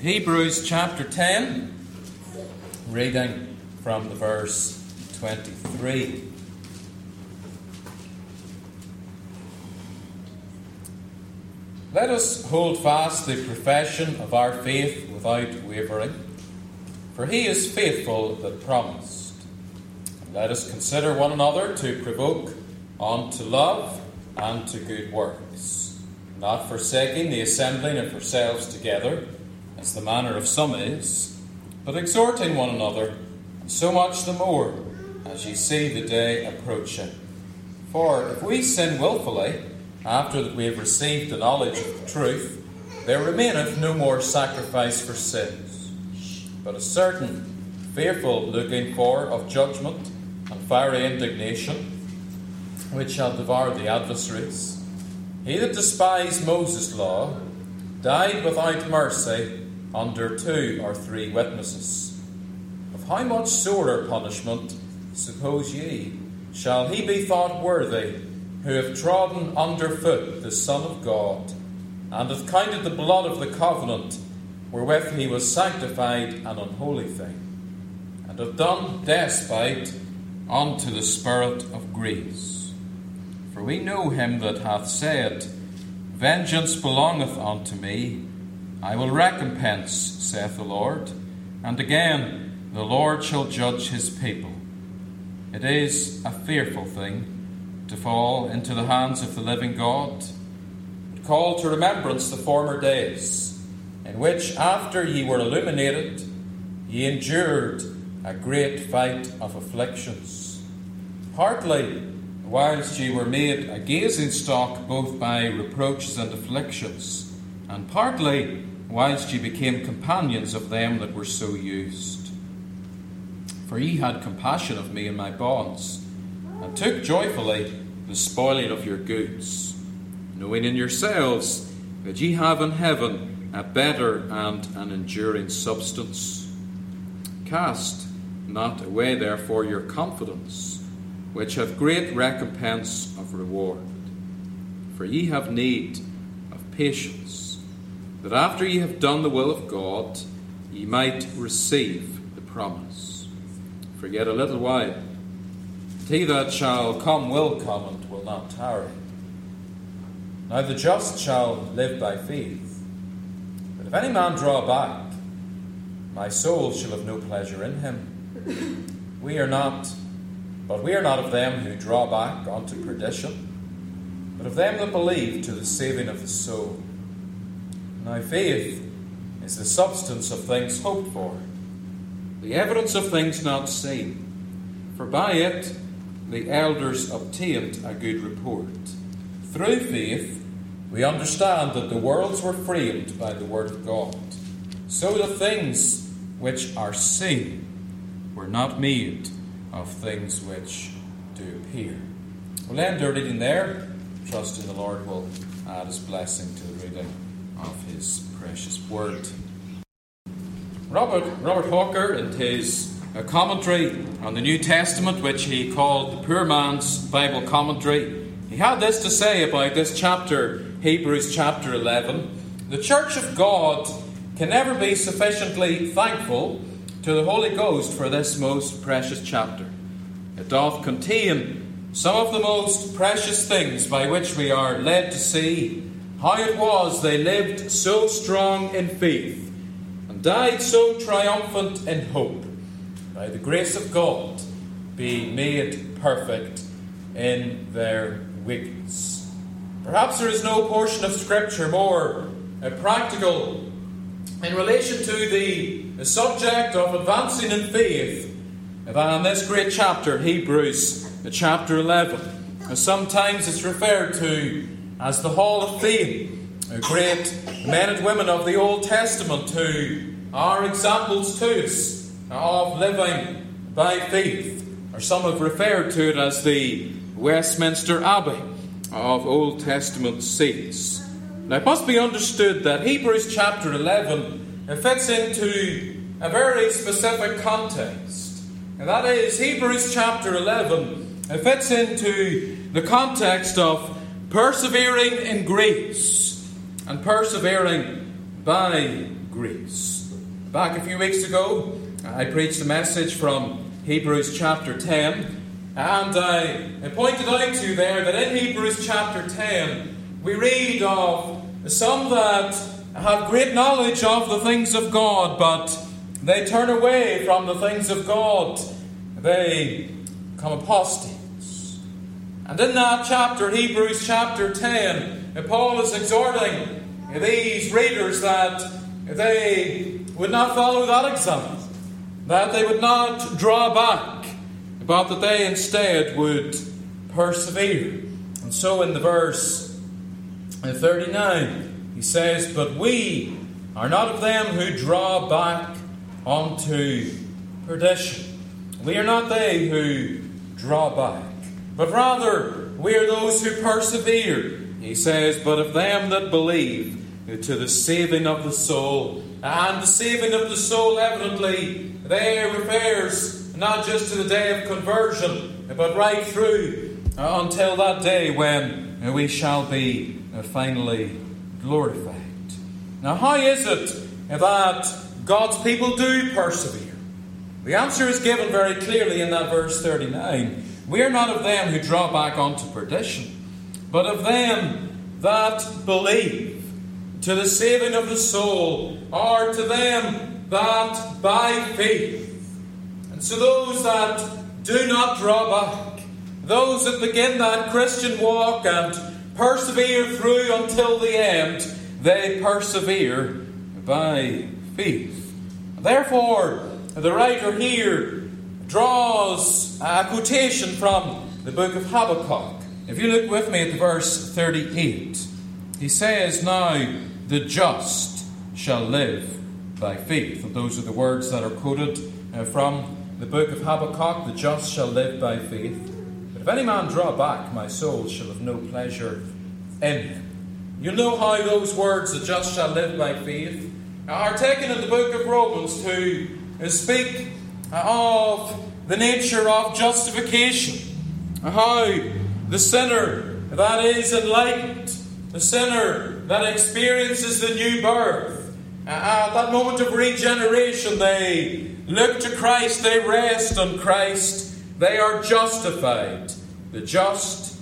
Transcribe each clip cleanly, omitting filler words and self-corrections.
Hebrews chapter 10, reading from the verse 23. Let us hold fast the profession of our faith without wavering, for he is faithful that promised. And let us consider one another to provoke unto love and to good works, not forsaking the assembling of ourselves together, as the manner of some is, but exhorting one another, and so much the more, as ye see the day approaching. For if we sin wilfully, after that we have received the knowledge of the truth, there remaineth no more sacrifice for sins, but a certain fearful looking for of judgment and fiery indignation, which shall devour the adversaries. He that despised Moses' law died without mercy under 2 or 3 witnesses. Of how much sorer punishment, suppose ye, shall he be thought worthy, who hath trodden under foot the Son of God, and hath counted the blood of the covenant, wherewith he was sanctified an unholy thing, and hath done despite unto the Spirit of grace? For we know him that hath said, Vengeance belongeth unto me, I will recompense, saith the Lord. And again, the Lord shall judge his people. It is a fearful thing to fall into the hands of the living God, but call to remembrance the former days, in which, after ye were illuminated, ye endured a great fight of afflictions, partly whilst ye were made a gazing stock both by reproaches and afflictions, and partly whilst ye became companions of them that were so used. For ye had compassion of me in my bonds, and took joyfully the spoiling of your goods, knowing in yourselves that ye have in heaven a better and an enduring substance. Cast not away therefore your confidence, which hath great recompense of reward. For ye have need of patience, that after ye have done the will of God, ye might receive the promise. For yet a little while, and he that shall come will come, and will not tarry. Now the just shall live by faith. But if any man draw back, my soul shall have no pleasure in him. We are not of them who draw back unto perdition, but of them that believe to the saving of the soul. Now faith is the substance of things hoped for, the evidence of things not seen. For by it the elders obtained a good report. Through faith we understand that the worlds were framed by the word of God, so the things which are seen were not made of things which do appear. We'll end our reading there, trusting the Lord will add his blessing to the reading of his precious word. Robert Hawker, in his commentary on the New Testament, which he called the Poor Man's Bible Commentary, he had this to say about this chapter, Hebrews chapter 11. The Church of God can never be sufficiently thankful to the Holy Ghost for this most precious chapter. It doth contain some of the most precious things by which we are led to see how it was they lived so strong in faith and died so triumphant in hope, by the grace of God being made perfect in their weakness. Perhaps there is no portion of Scripture more practical in relation to the subject of advancing in faith than this great chapter, Hebrews chapter 11. Sometimes it's referred to as the Hall of Fame, great men and women of the Old Testament who are examples to us of living by faith. Or some have referred to it as the Westminster Abbey of Old Testament saints. Now it must be understood that Hebrews chapter 11 fits into a very specific context. And that is, Hebrews chapter 11 fits into the context of persevering in grace and persevering by grace. Back a few weeks ago, I preached a message from Hebrews chapter 10, and I pointed out to you there that in Hebrews chapter 10, we read of some that have great knowledge of the things of God, but they turn away from the things of God. They become apostates. And in that chapter, Hebrews chapter 10, Paul is exhorting these readers that they would not follow that example, that they would not draw back, but that they instead would persevere. And so in the verse 39, he says, "But we are not of them who draw back unto perdition." We are not they who draw back, but rather we are those who persevere. He says, "But of them that believe to the saving of the soul." And the saving of the soul, evidently, there refers not just to the day of conversion, but right through until that day when we shall be finally glorified. Now, how is it that God's people do persevere? The answer is given very clearly in that verse 39. We are not of them who draw back unto perdition, but of them that believe to the saving of the soul, or to them that by faith. And so those that do not draw back, those that begin that Christian walk and persevere through until the end, they persevere by faith. Therefore, the writer here draws a quotation from the book of Habakkuk. If you look with me at the verse 38, he says, "Now the just shall live by faith." And those are the words that are quoted from the book of Habakkuk. "The just shall live by faith. But if any man draw back, my soul shall have no pleasure in him." You know how those words, "the just shall live by faith," are taken in the book of Romans to speak of the nature of justification. How the sinner that is enlightened, the sinner that experiences the new birth, at that moment of regeneration, they look to Christ, they rest on Christ, they are justified. The just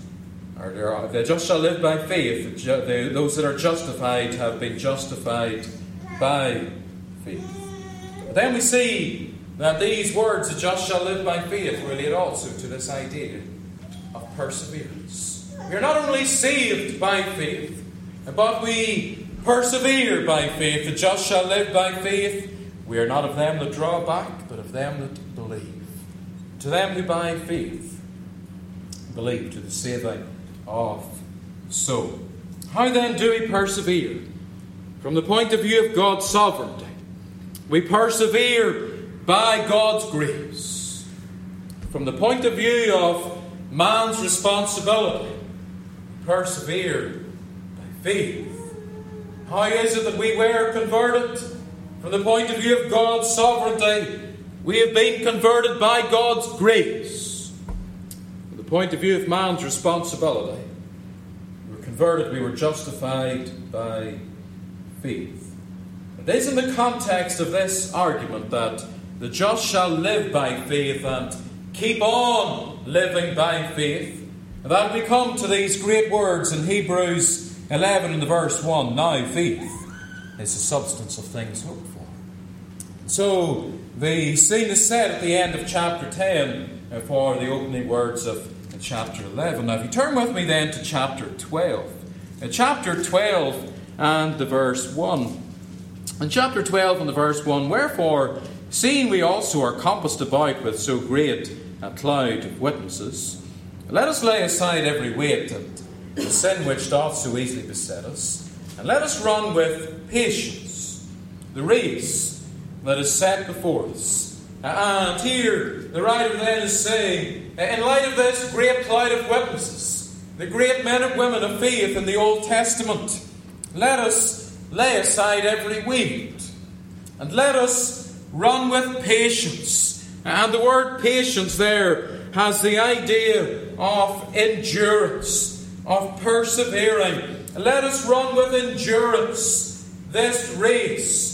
shall live by faith. Those that are justified have been justified by faith. But then we see that these words, "the just shall live by faith," relate also to this idea of perseverance. We are not only saved by faith, but we persevere by faith. "The just shall live by faith." We are not of them that draw back, but of them that believe. To them who by faith believe to the saving of the soul. How then do we persevere? From the point of view of God's sovereignty, we persevere by God's grace. From the point of view of man's responsibility, we persevere faith. How is it that we were converted? From the point of view of God's sovereignty, we have been converted by God's grace. From the point of view of man's responsibility, we were converted, we were justified by faith. It is in the context of this argument that the just shall live by faith and keep on living by faith that we come to these great words in Hebrews 11 in the verse 1. "Now faith is the substance of things hoped for." So the scene is set at the end of chapter 10 for the opening words of chapter 11. Now if you turn with me then to chapter 12. Chapter 12 and the verse 1. In chapter 12 and the verse 1, "Wherefore, seeing we also are compassed about with so great a cloud of witnesses, let us lay aside every weight and the sin which doth so easily beset us, and let us run with patience the race that is set before us." And here the writer then is saying, in light of this great cloud of witnesses, the great men and women of faith in the Old Testament, let us lay aside every weight and let us run with patience. And the word patience there has the idea of endurance, of persevering. Let us run with endurance this race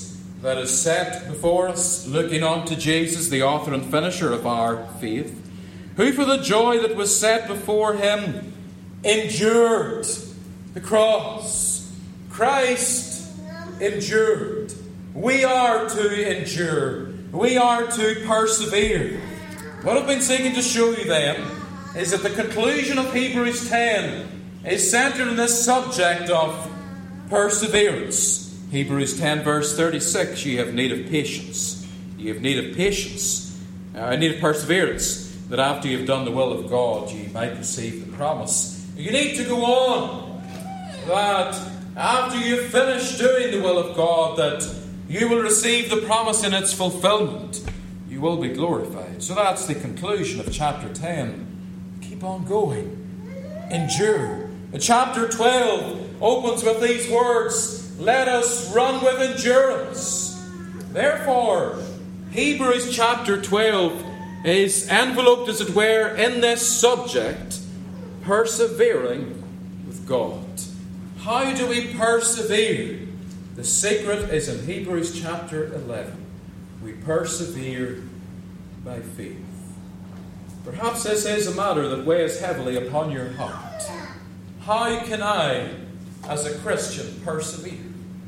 that is set before us, looking unto Jesus, the author and finisher of our faith, who for the joy that was set before him endured the cross. Christ endured. We are to endure. We are to persevere. What I've been seeking to show you then is that the conclusion of Hebrews 10 is centered in this subject of perseverance. Hebrews 10 verse 36, you have need of patience. You have need of patience. Need of perseverance, that after you have done the will of God, you might receive the promise. You need to go on, that after you've finished doing the will of God, that you will receive the promise in its fulfillment. You will be glorified. So that's the conclusion of chapter 10. Keep on going. Endure. Chapter 12 opens with these words, let us run with endurance. Therefore, Hebrews chapter 12 is enveloped, as it were, in this subject, persevering with God. How do we persevere? The secret is in Hebrews chapter 11. We persevere by faith. Perhaps this is a matter that weighs heavily upon your heart. How can I, as a Christian, persevere?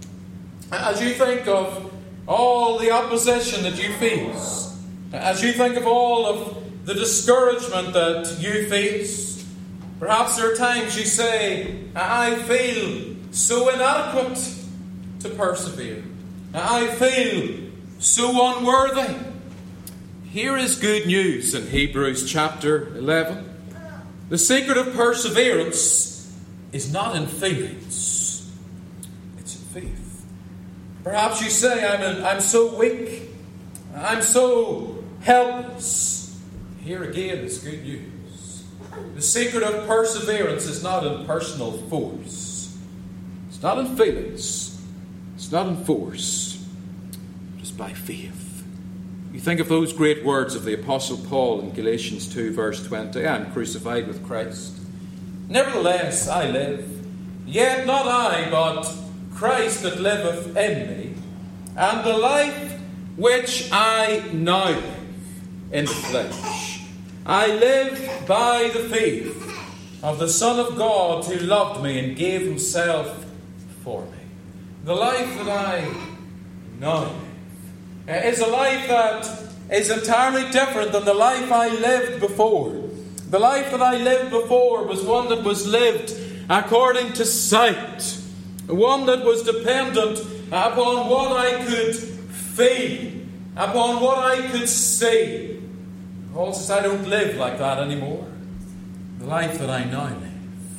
As you think of all the opposition that you face, as you think of all of the discouragement that you face, perhaps there are times you say, I feel so inadequate to persevere. I feel so unworthy. Here is good news in Hebrews chapter 11. The secret of perseverance is not in feelings. It's in faith. Perhaps you say, I'm so weak. I'm so helpless. Here again is good news. The secret of perseverance is not in personal force. It's not in feelings. It's not in force. It is by faith. You think of those great words of the Apostle Paul in Galatians 2 verse 20. I am crucified with Christ. Nevertheless I live. Yet not I, but Christ that liveth in me. And the life which I now live in the flesh, I live by the faith of the Son of God, who loved me and gave himself for me. The life that I now live is a life that is entirely different than the life I lived before. The life that I lived before was one that was lived according to sight, one that was dependent upon what I could feel, upon what I could see. Paul says, I don't live like that anymore. The life that I now live,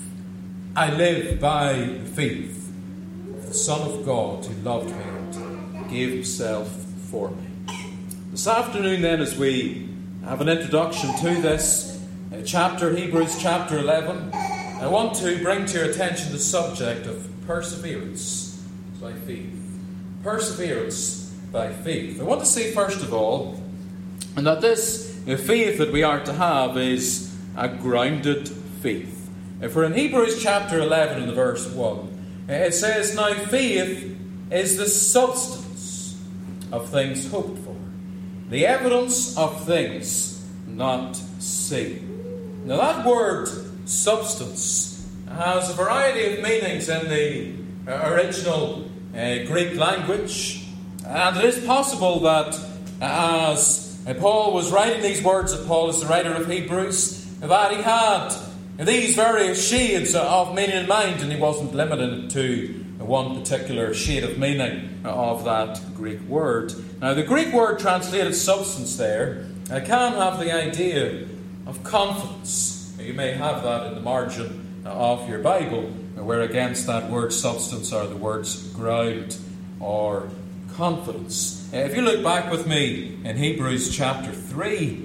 I live by the faith of the Son of God, who loved me and gave himself for me. This afternoon then, as we have an introduction to this chapter, Hebrews chapter 11, I want to bring to your attention the subject of perseverance by faith. Perseverance by faith. I want to say first of all, and that this faith that we are to have is a grounded faith. For in Hebrews chapter 11 and verse 1, it says, now faith is the substance of things hoped for, the evidence of things not seen. Now that word substance has a variety of meanings in the original Greek language, and it is possible that as Paul was writing these words, that Paul is the writer of Hebrews, that he had these various shades of meaning in mind, and he wasn't limited to one particular shade of meaning of that Greek word. Now, the Greek word translated substance there can have the idea of confidence. You may have that in the margin of your Bible, where against that word substance are the words ground or confidence. If you look back with me in Hebrews chapter 3,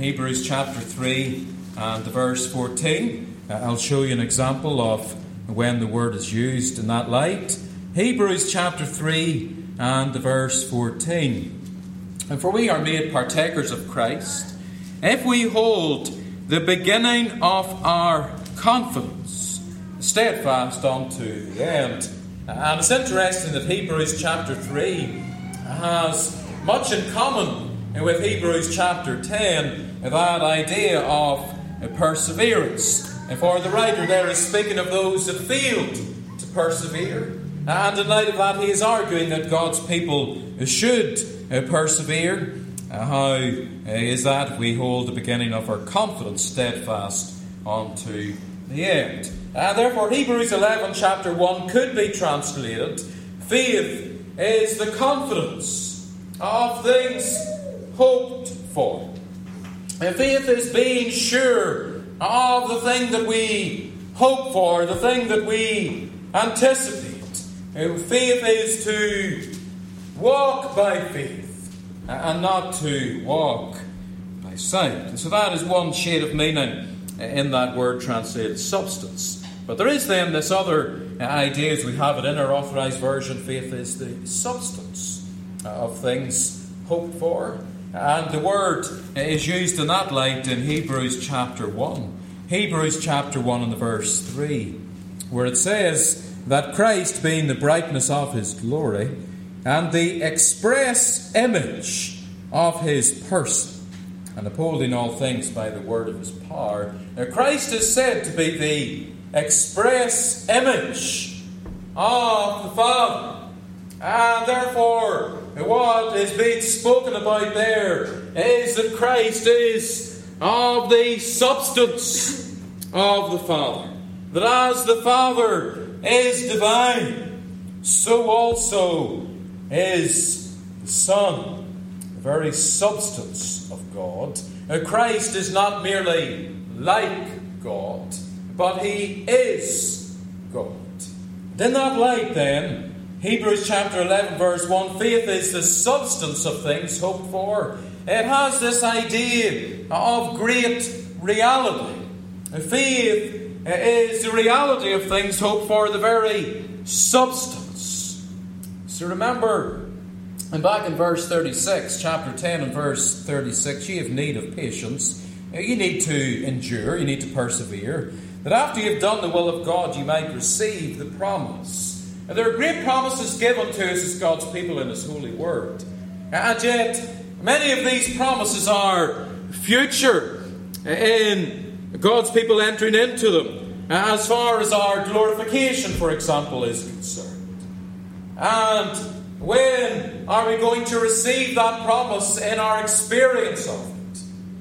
and verse 14, I'll show you an example of when the word is used in that light. Hebrews chapter 3 and verse 14. And for we are made partakers of Christ, if we hold the beginning of our confidence steadfast unto the end. And it's interesting that Hebrews chapter 3 has much in common with Hebrews chapter 10, that idea of perseverance. And for the writer there is speaking of those that failed to persevere. And in light of that, he is arguing that God's people should persevere. How is that we hold the beginning of our confidence steadfast unto the end? Therefore, Hebrews 11, chapter 1 could be translated, faith is the confidence of things hoped for. Faith is being sure of the thing that we hope for, the thing that we anticipate. Faith is to walk by faith and not to walk by sight. And so that is one shade of meaning in that word translated substance. But there is then this other idea, as we have it in our Authorized Version, faith is the substance of things hoped for. And the word is used in that light in Hebrews chapter 1. Hebrews chapter 1 and the verse 3, where it says that Christ, being the brightness of his glory and the express image of his person, and upholding all things by the word of his power. Now Christ is said to be the express image of the Father. And therefore, what is being spoken about there is that Christ is of the substance of the Father. That as the Father is divine, so also is the Son, the very substance of God. Now, Christ is not merely like God, but he is God. And in that light, then, Hebrews chapter 11, verse 1, faith is the substance of things hoped for. It has this idea of great reality. Faith is the reality of things hoped for, the very substance. So remember, and back in verse 36, chapter 10 and verse 36, you have need of patience. You need to endure, you need to persevere, that after you've done the will of God, you might receive the promise. And there are great promises given to us as God's people in his holy word. And yet, many of these promises are future in God's people entering into them, as far as our glorification, for example, is concerned. And when are we going to receive that promise in our experience of it?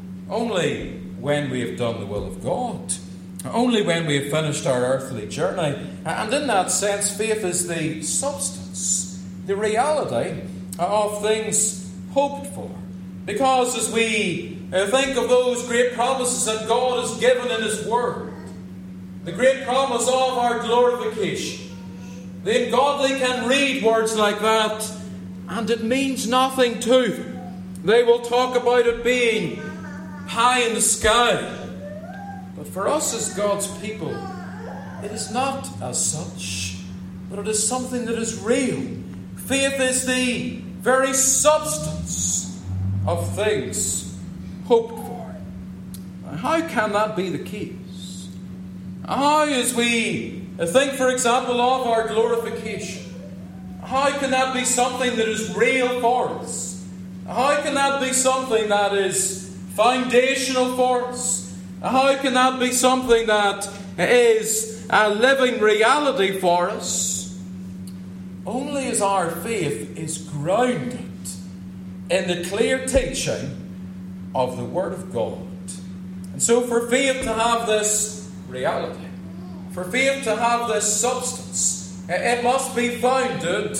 Only when we have done the will of God. Only when we have finished our earthly journey. And in that sense, faith is the substance, the reality of things hoped for. Because as we think of those great promises that God has given in his word, the great promise of our glorification, the ungodly can read words like that and it means nothing to them. They will talk about it being high in the sky. But for us as God's people, it is not as such, but it is something that is real. Faith is the very substance of things hoped for. Now, how can that be the case? How, as we think, for example, of our glorification, how can that be something that is real for us? How can that be something that is foundational for us? How can that be something that is a living reality for us? Only as our faith is grounded in the clear teaching of the Word of God. And so for faith to have this reality, for faith to have this substance, it must be founded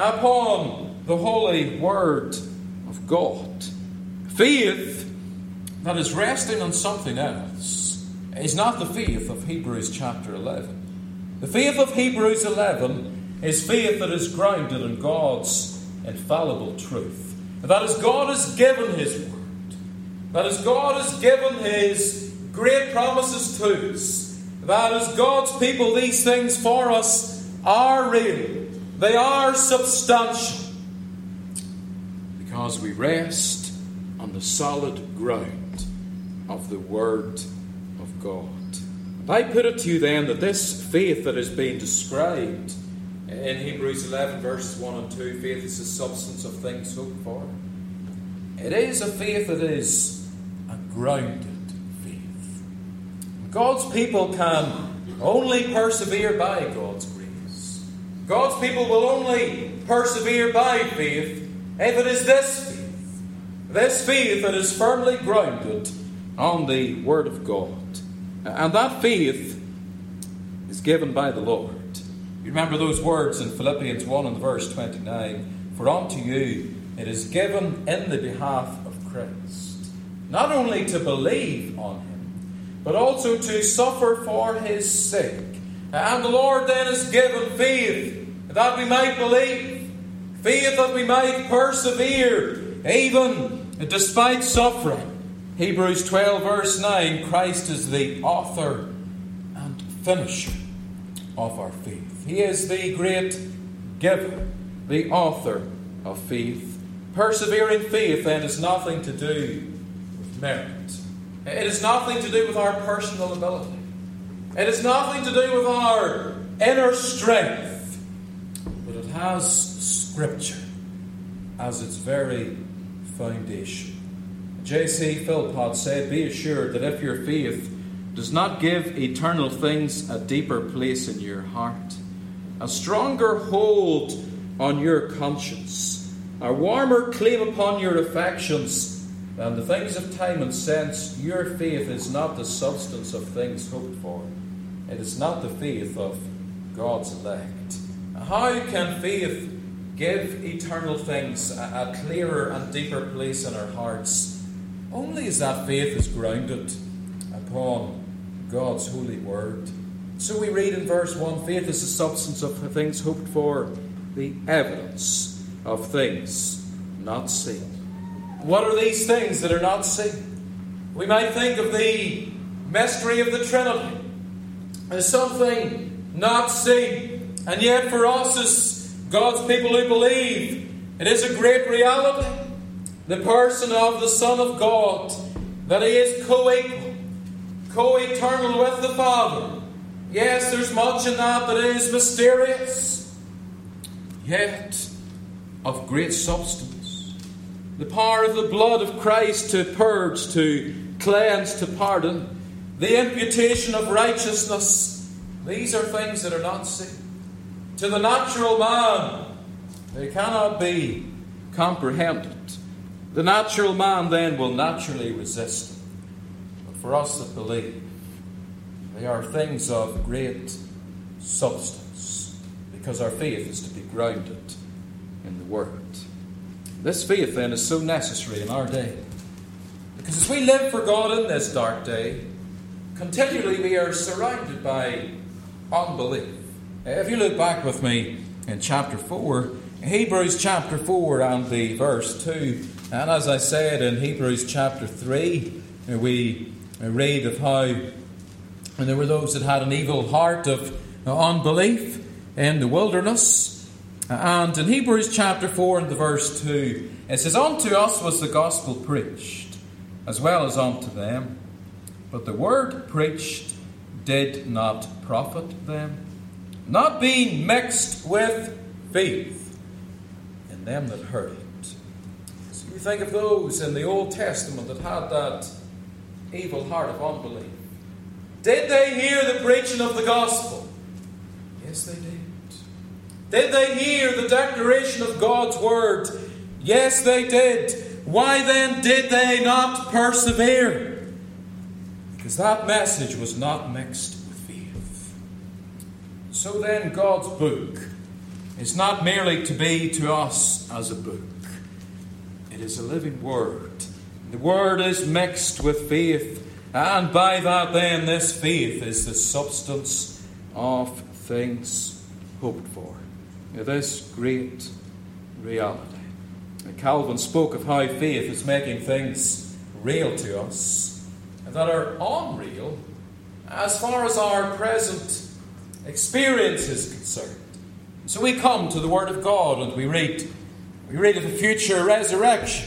upon the holy Word of God. Faith that is resting on something else is not the faith of Hebrews chapter 11. The faith of Hebrews 11 is faith that is grounded in God's infallible truth. That is, God has given his word. That is, God has given his great promises to us. That as God's people, these things for us are real. They are substantial. Because we rest on the solid ground of the Word of God. And I put it to you then that this faith that is being described In Hebrews 11, verses 1 and 2, faith is the substance of things hoped for. It is a faith that is a grounded faith. God's people can only persevere by God's grace. God's people will only persevere by faith if it is this faith that is firmly grounded on the Word of God. And that faith is given by the Lord. You remember those words in Philippians 1 and verse 29. For unto you it is given in the behalf of Christ, not only to believe on Him, but also to suffer for His sake. And the Lord then has given faith that we might believe, faith that we might persevere, even despite suffering. Hebrews 12 verse 9, Christ is the author and finisher of our faith. He is the great giver, the author of faith. Persevering faith then is nothing to do with merit. It has nothing to do with our personal ability. It has nothing to do with our inner strength. But it has Scripture as its very foundation. J.C. Philpott said, be assured that if your faith does not give eternal things a deeper place in your heart, a stronger hold on your conscience, a warmer claim upon your affections than the things of time and sense, your faith is not the substance of things hoped for. It is not the faith of God's elect. How can faith give eternal things a clearer and deeper place in our hearts? Only as that faith is grounded upon God's holy word. So we read in verse 1, faith is the substance of things hoped for, the evidence of things not seen. What are these things that are not seen? We might think of the mystery of the Trinity as something not seen. And yet for us as God's people who believe, it is a great reality. The person of the Son of God, that He is co-equal, co-eternal with the Father. Yes, there's much in that is mysterious, yet of great substance. The power of the blood of Christ to purge, to cleanse, to pardon, the imputation of righteousness. These are things that are not seen. To the natural man, they cannot be comprehended. The natural man then will naturally resist them. But for us that believe, they are things of great substance, because our faith is to be grounded in the Word. This faith then is so necessary in our day, because as we live for God in this dark day, continually we are surrounded by unbelief. If you look back with me in chapter 4, Hebrews chapter 4 and the verse 2, and as I said in Hebrews chapter 3, we read of how there were those that had an evil heart of unbelief in the wilderness. And in Hebrews chapter 4 and the verse 2, it says, unto us was the gospel preached, as well as unto them. But the word preached did not profit them, not being mixed with faith in them that heard it. So you think of those in the Old Testament that had that evil heart of unbelief. Did they hear the preaching of the gospel? Yes, they did. Did they hear the declaration of God's word? Yes, they did. Why then did they not persevere? Because that message was not mixed with faith. So then God's book is not merely to be to us as a book. It is a living word. The word is mixed with faith. And by that then, this faith is the substance of things hoped for. This great reality. Calvin spoke of how faith is making things real to us that are unreal as far as our present experience is concerned. So we come to the Word of God and we read of the future resurrection,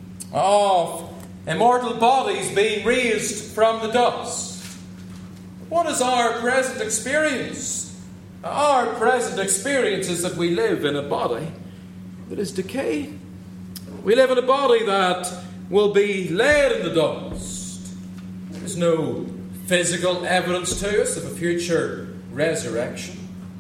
of immortal bodies being raised from the dust. What is our present experience? Our present experience is that we live in a body that is decaying. We live in a body that will be laid in the dust. There's no physical evidence to us of a future resurrection.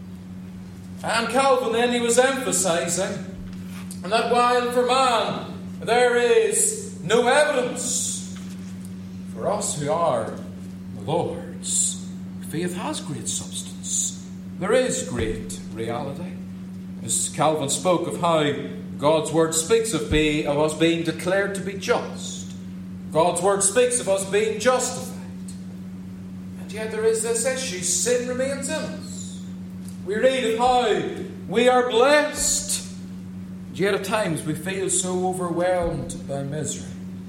And Calvin then, he was emphasizing that while for man there is no evidence, for us who are the Lord's, faith has great substance. There is great reality. As Calvin spoke of how God's word speaks of us being declared to be just. God's word speaks of us being justified. And yet there is this issue: sin remains in us. We read of how we are blessed, and yet at times we feel so overwhelmed by misery.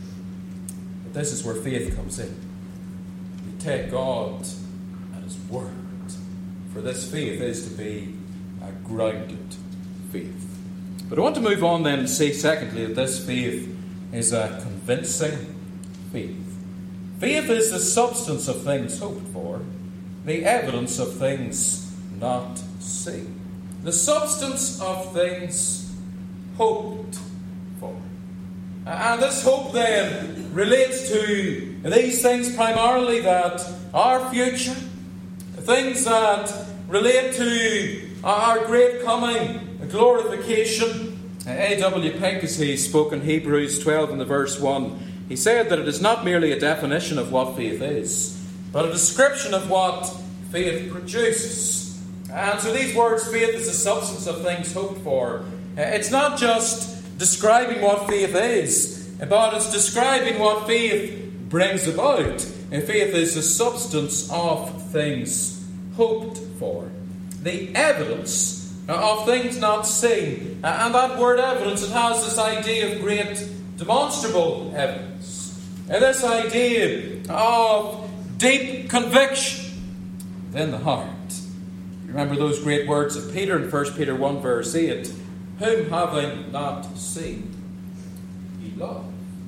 But this is where faith comes in. We take God at His word, for this faith is to be a grounded faith. But I want to move on then and say, secondly, that this faith is a convincing faith. Faith is the substance of things hoped for, the evidence of things not seen. The substance of things hoped for. And this hope then relates to these things primarily that are future, things that relate to our great coming glorification. A.W. Pink, as he spoke in Hebrews 12 in the verse 1, he said that it is not merely a definition of what faith is, but a description of what faith produces. And so these words, faith is the substance of things hoped for. It's not just describing what faith is, but it's describing what faith brings about. And faith is the substance of things hoped for, the evidence of things not seen. And that word evidence, it has this idea of great demonstrable evidence. And this idea of deep conviction within the heart. You remember those great words of Peter in 1 Peter 1 verse 8. Whom having not seen, ye love.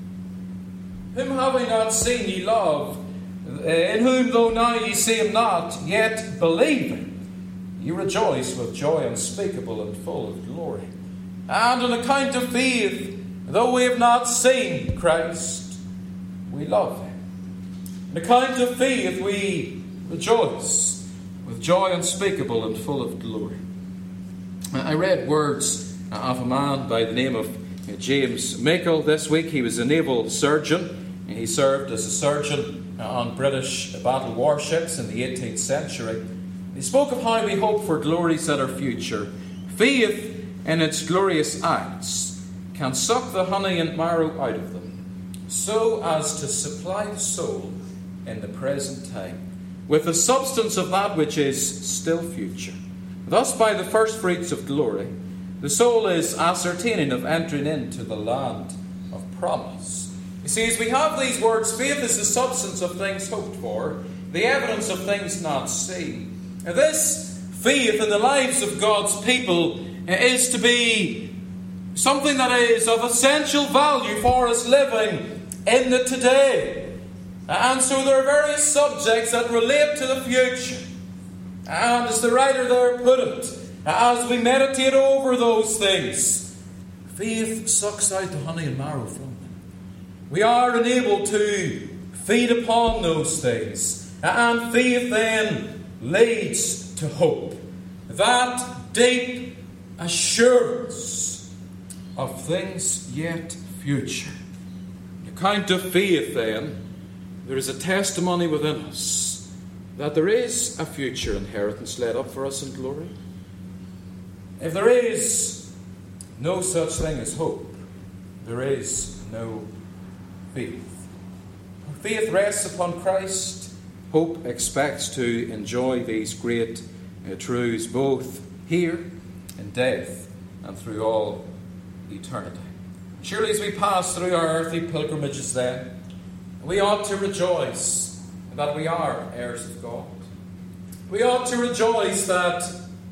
Whom having not seen, ye love. In whom though now ye see him not, yet believing, you rejoice with joy unspeakable and full of glory. And on account of faith, though we have not seen Christ, we love Him. On account of faith, we rejoice with joy unspeakable and full of glory. I read words of a man by the name of James Michael this week. He was a naval surgeon. He served as a surgeon on British battle warships in the 18th century. He spoke of how we hope for glories that are future. Faith, in its glorious acts, can suck the honey and marrow out of them, so as to supply the soul in the present time with the substance of that which is still future. Thus, by the first fruits of glory, the soul is ascertaining of entering into the land of promise. You see, as we have these words, faith is the substance of things hoped for, the evidence of things not seen. This faith in the lives of God's people is to be something that is of essential value for us living in the today. And so there are various subjects that relate to the future. And as the writer there put it, as we meditate over those things, faith sucks out the honey and marrow from them. We are enabled to feed upon those things. And faith then leads to hope. That deep assurance of things yet future. On account of faith then, there is a testimony within us that there is a future inheritance laid up for us in glory. If there is no such thing as hope, there is no faith. Faith rests upon Christ. Hope expects to enjoy these great truths both here in death and through all eternity. Surely as we pass through our earthly pilgrimages then, we ought to rejoice that we are heirs of God. We ought to rejoice that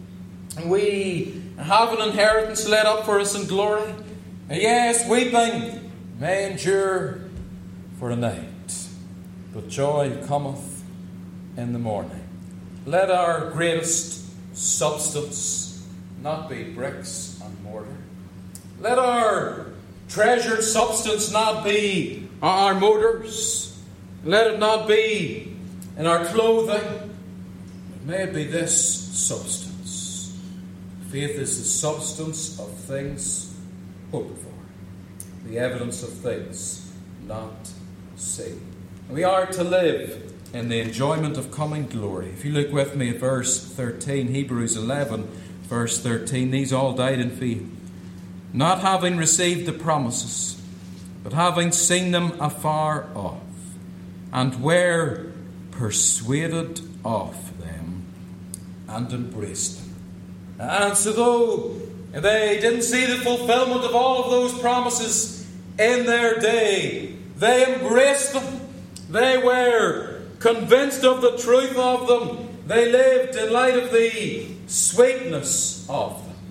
we have an inheritance laid up for us in glory. Yes, weeping may endure for a night, but joy cometh in the morning. Let our greatest substance not be bricks and mortar. Let our treasured substance not be our motors. Let it not be in our clothing. But may it be this substance. Faith is the substance of things hoped for, the evidence of things not seen. We are to live in the enjoyment of coming glory. If you look with me at verse 13, Hebrews 11, verse 13, these all died in faith, not having received the promises, but having seen them afar off, and were persuaded of them, and embraced them. And so though they didn't see the fulfillment of all of those promises in their day, they embraced them. They were convinced of the truth of them. They lived in light of the sweetness of them.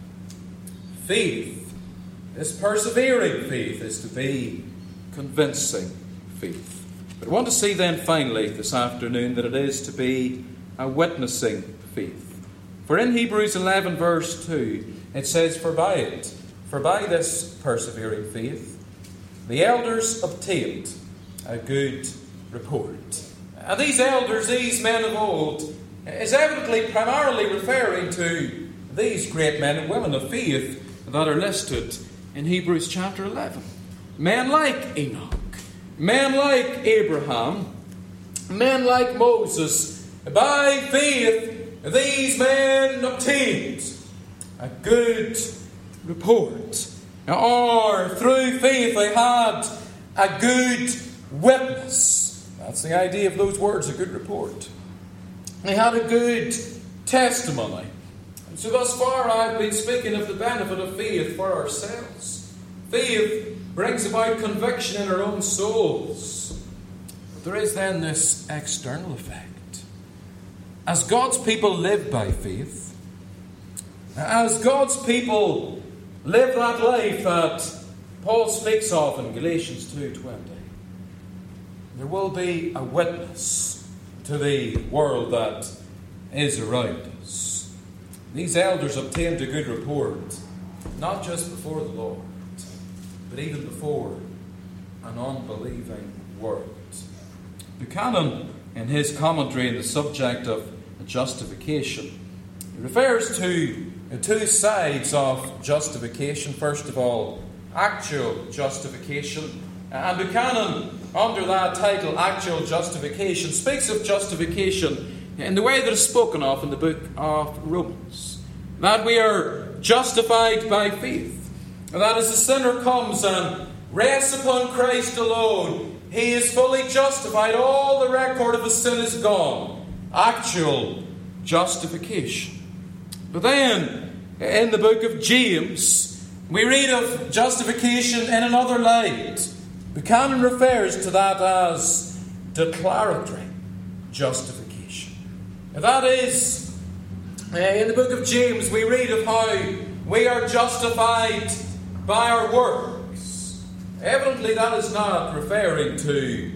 Faith, this persevering faith, is to be convincing faith. But I want to see then finally this afternoon that it is to be a witnessing faith. For in Hebrews 11 verse 2 it says, For by this persevering faith the elders obtained a good report. And these elders, these men of old, is evidently primarily referring to these great men and women of faith that are listed in Hebrews chapter 11. Men like Enoch, men like Abraham, men like Moses. By faith, these men obtained a good report. Or through faith they had a good witness. That's the idea of those words, a good report. They had a good testimony. And so thus far I've been speaking of the benefit of faith for ourselves. Faith brings about conviction in our own souls. But there is then this external effect. As God's people live by faith, as God's people live that life that Paul speaks of in Galatians 2:20, there will be a witness to the world that is around us. These elders obtained a good report, not just before the Lord, but even before an unbelieving world. Buchanan, in his commentary on the subject of justification, refers to the two sides of justification. First of all, actual justification. And Buchanan, under that title, Actual Justification, speaks of justification in the way that is spoken of in the book of Romans. That we are justified by faith. That as the sinner comes and rests upon Christ alone, he is fully justified. All the record of his sin is gone. Actual justification. But then, in the book of James, we read of justification in another light. Buchanan refers to that as declaratory justification. That is, in the book of James, we read of how we are justified by our works. Evidently, that is not referring to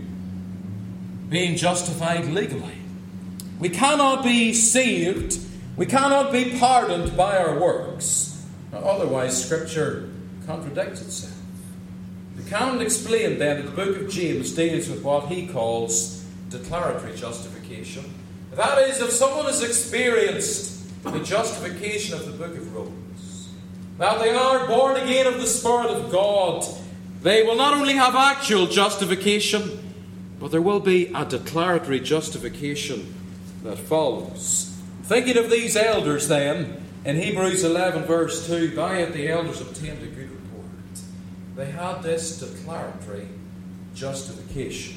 being justified legally. We cannot be saved, we cannot be pardoned by our works. Otherwise, Scripture contradicts itself. Buchanan explained then that the book of James deals with what he calls declaratory justification. That is, if someone has experienced the justification of the book of Romans, that they are born again of the Spirit of God, they will not only have actual justification, but there will be a declaratory justification that follows. Thinking of these elders then, in Hebrews 11 verse 2, by it the elders obtained a good report. They had this declaratory justification.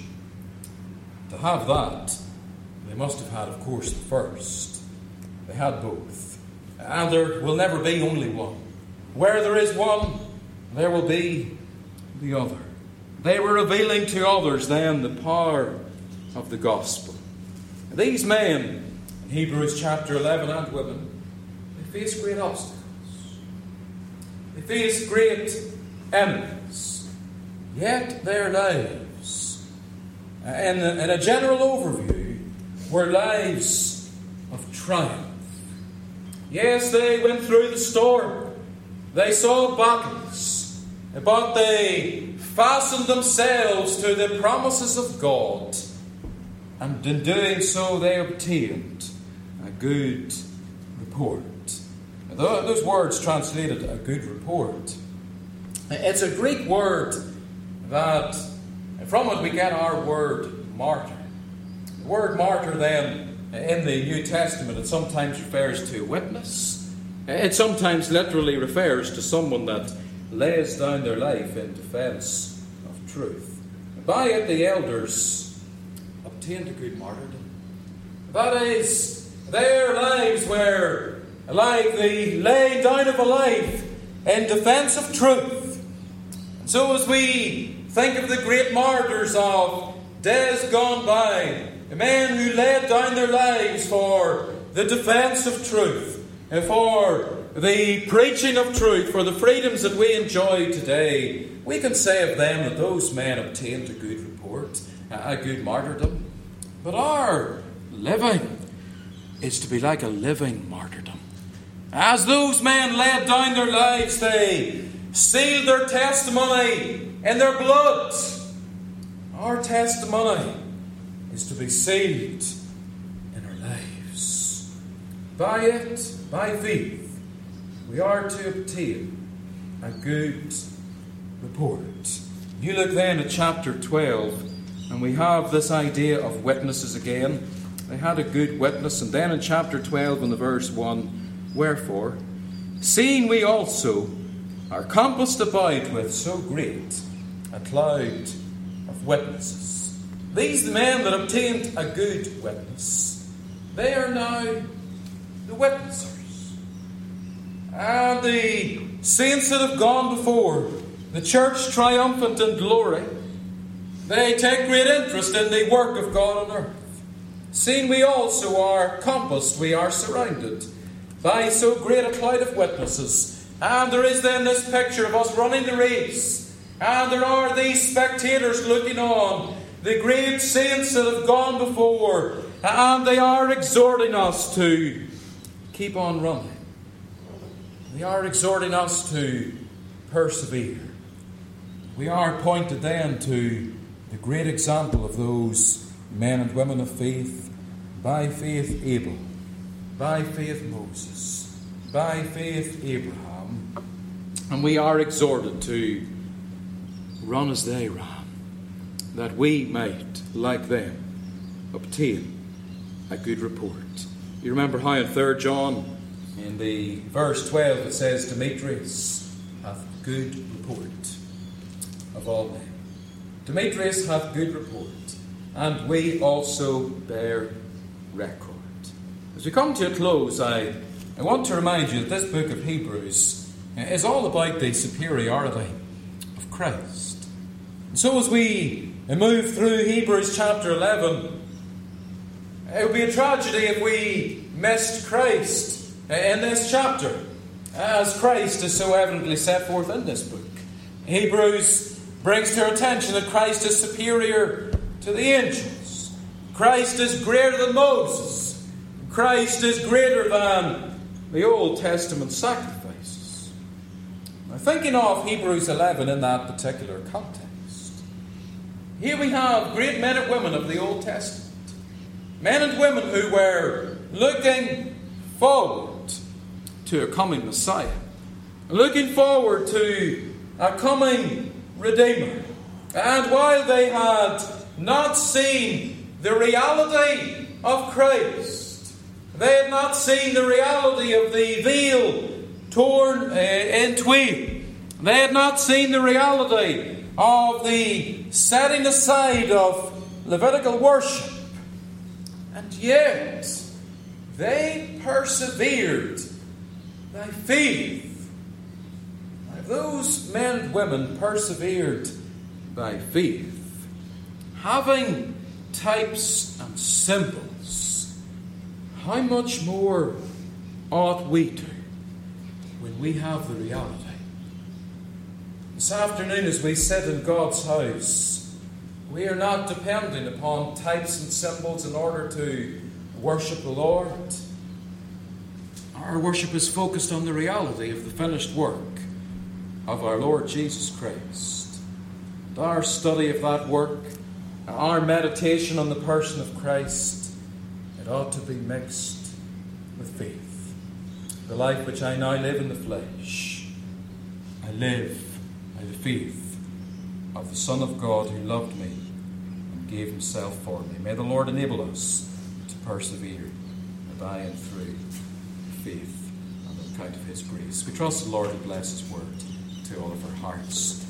To have that, they must have had, of course, the first. They had both. And there will never be only one. Where there is one, there will be the other. They were revealing to others then the power of the gospel. These men, in Hebrews chapter 11, and women, they faced great obstacles. They faced great enemies. Yet their lives, in a general overview, were lives of triumph. Yes, they went through the storm. They saw battles. But they fastened themselves to the promises of God. And in doing so, they obtained a good report. Those words translated a good report. It's a Greek word that, from it we get our word martyr. The word martyr then, in the New Testament, it sometimes refers to a witness. It sometimes literally refers to someone that lays down their life in defence of truth. By it, the elders obtained a good martyrdom. That is, their lives were like the laying down of a life in defence of truth. And so as we think of the great martyrs of days gone by, the men who laid down their lives for the defence of truth, and for the preaching of truth, for the freedoms that we enjoy today, we can say of them that those men obtained a good report, a good martyrdom. But our living is to be like a living martyrdom. As those men laid down their lives, they sealed their testimony in their blood. Our testimony is to be sealed in our lives. By it, by faith, we are to obtain a good report. You look then at chapter 12, and we have this idea of witnesses again. They had a good witness, and then in chapter 12 in the verse 1, wherefore, seeing we also are compassed about with so great a cloud of witnesses. These men that obtained a good witness, they are now the witnessers. And the saints that have gone before, the church triumphant in glory, they take great interest in the work of God on earth. Seeing we also are compassed, we are surrounded by so great a cloud of witnesses. And there is then this picture of us running the race. And there are these spectators looking on, the great saints that have gone before. And they are exhorting us to keep on running. They are exhorting us to persevere. We are pointed then to the great example of those men and women of faith. By faith Abel, by faith Moses, by faith Abraham. And we are exhorted to run as they ran, that we might, like them, obtain a good report. You remember how in 3 John, in the verse 12, it says, Demetrius hath good report of all men. Demetrius hath good report, and we also bear record. As we come to a close, I want to remind you that this book of Hebrews is all about the superiority of Christ. And so as we move through Hebrews chapter 11, it would be a tragedy if we missed Christ in this chapter, as Christ is so evidently set forth in this book. Hebrews brings to our attention that Christ is superior to the angels. Christ is greater than Moses. Christ is greater than the Old Testament sacrifices. Now, thinking of Hebrews 11 in that particular context, here we have great men and women of the Old Testament. Men and women who were looking forward to a coming Messiah. Looking forward to a coming Redeemer. And while they had not seen the reality of Christ, they had not seen the reality of the veil torn in twain. They had not seen the reality of the setting aside of Levitical worship. And yet, they persevered by faith. Those men and women persevered by faith, having types and symbols. How much more ought we to when we have the reality? This afternoon, as we sit in God's house, we are not depending upon types and symbols in order to worship the Lord. Our worship is focused on the reality of the finished work of our Lord Jesus Christ. And our study of that work, our meditation on the person of Christ, it ought to be mixed with faith. The life which I now live in the flesh, I live by the faith of the Son of God who loved me and gave himself for me. May the Lord enable us to persevere by and through faith and on account of his grace. We trust the Lord to bless his word to all of our hearts.